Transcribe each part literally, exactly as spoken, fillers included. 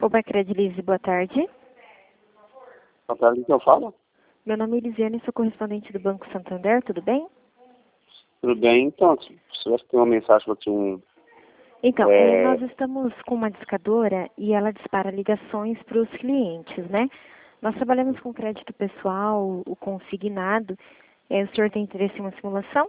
Oba Credilize, boa tarde. Boa tarde, que eu falo? Meu nome é Elisiane, sou correspondente do Banco Santander, tudo bem? Tudo bem, então, se você tem uma mensagem para um... Então, É... eh, nós estamos com uma discadora e ela dispara ligações para os clientes, né? Nós trabalhamos com crédito pessoal, o consignado. Eh, o senhor tem interesse em uma simulação?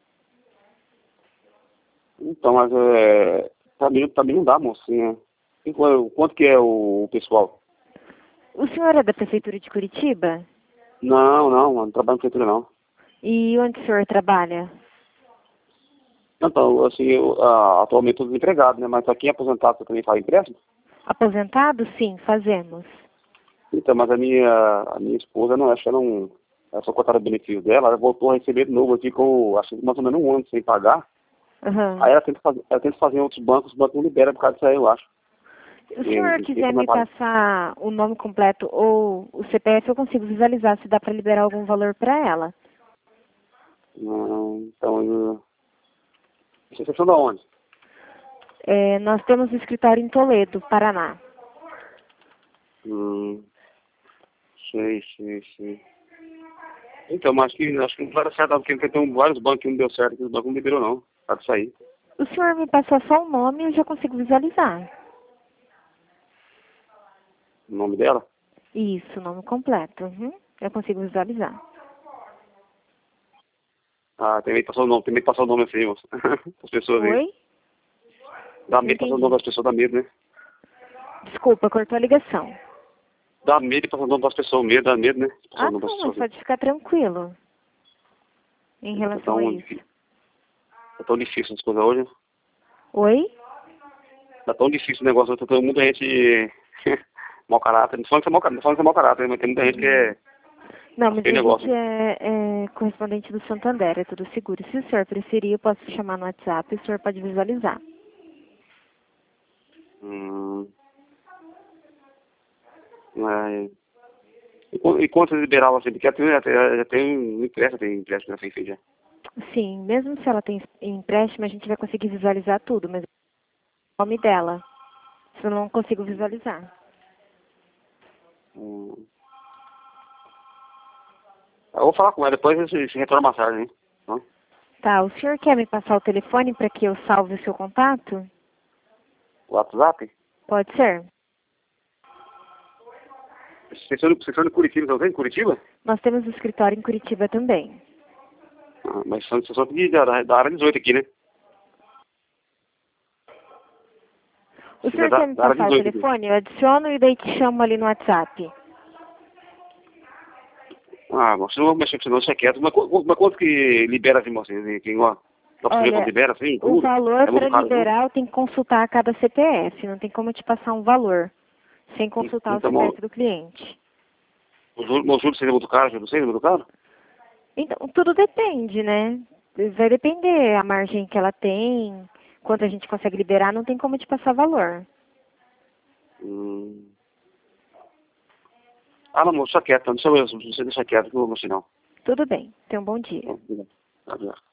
Então, mas é... Também, também não dá, mocinha. E qu- Quanto que é o pessoal? O senhor é da Prefeitura de Curitiba? Não, não, não trabalho na prefeitura não. E onde o senhor trabalha? Então, assim, eu ah, atualmente estou desempregado, né? Mas aqui aposentado você também faz empréstimo? Aposentado? Sim, fazemos. Então, mas a minha, a minha esposa, não, acho que ela não... Ela só contaram o benefício dela, ela voltou a receber de novo aqui com, acho que mais ou menos um ano sem pagar. Aham. Aí ela tenta fazer, ela tenta fazer em outros bancos, os bancos não liberam por causa disso aí, eu acho. Se o E- senhor e- quiser e não me paga. passar o nome completo ou o C P F, eu consigo visualizar se dá para liberar algum valor para ela. Não, então, eu... Vocês são da onde? É, nós temos um escritório em Toledo, Paraná. Hum, sei, sei, sei. Então, mas acho que, acho que não vai dar certo, porque tem vários bancos que não deu certo, que os bancos não liberou não. Tá disso aí. O senhor me passou só o nome e eu já consigo visualizar. O nome dela? Isso, o nome completo. Uhum. Eu consigo visualizar. Ah, tem medo de passar o nome, tem medo de passar o nome assim, moço. As pessoas aí. Oi? Dá Não medo de passar o nome entendi. das pessoas, dá medo, né? Desculpa, cortou a ligação. Dá medo de passar o nome das pessoas, medo, dá medo, né? Passar Ah, o nome das não, mas pessoas. pode ficar tranquilo em Tá relação a tão, isso. tá tão difícil as coisas hoje. Oi? Tá tão difícil o negócio, tá tão muita gente mau caráter. Não falando que é mau caráter, não falando que é mau caráter, mas tem muita gente que é... Não, mas Tem a negócio. gente é, é correspondente do Santander, é tudo seguro. Se o senhor preferir, eu posso chamar no WhatsApp e o senhor pode visualizar. Hum... Mas... E qu- e quanto liberal assim? Porque já tem, já tem, já tem um empréstimo, tem empréstimo já foi feito já. Sim, mesmo se ela tem empréstimo, a gente vai conseguir visualizar tudo, mas o nome dela, se eu não consigo visualizar. Hum. Eu vou falar com ela, depois você se retorna mais tarde, hein? Tá? Tá, o senhor quer me passar o telefone para que eu salve o seu contato? O WhatsApp? Pode ser. Vocês são, vocês são de Curitiba, não tem em Curitiba? Nós temos escritório em Curitiba também. Ah, mas são, vocês são de, da, da área dezoito aqui, né? O Vocês é senhor da, quer me da área passar o dezoito aqui. telefone? Eu adiciono e daí te chamo ali no WhatsApp. Ah, mas não vou mexer com você não, deixa quieto. Mas, qu- mas quanto que libera assim, vocês? Quem, ó, dá pra você ver quanto Olha, libera assim, o tudo? valor É muito para caro, viu? liberar eu tenho que consultar a cada C P F. Não tem como eu te passar um valor sem consultar o Então, o C P F do cliente. juro, o juro seria muito caro, não sei, é muito caro? Então, tudo depende, né? Vai depender a margem que ela tem, quanto a gente consegue liberar, não tem como te passar valor. Hum... Ah, não, deixa quieto, não sei, você deixa quieto, que eu não vou mexer não. Tudo bem. Tenha um bom dia. Tá, obrigado. Tá, obrigado.